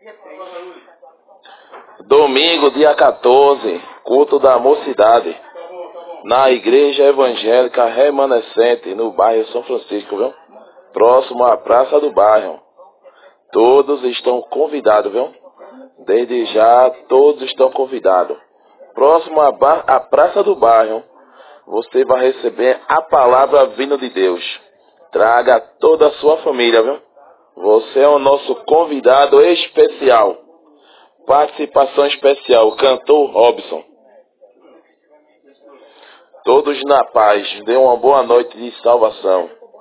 Domingo, dia 14, culto da mocidade, na Igreja Evangélica Remanescente, no bairro São Francisco, viu? Próximo à Praça do Bairro. Todos estão convidados, viu? Desde já, todos estão convidados. Próximo à Praça do Bairro, você vai receber a palavra vinda de Deus. Traga toda a sua família, viu? Você é o nosso convidado especial. Participação especial, cantor Robson. Todos na paz. Dê uma boa noite de salvação.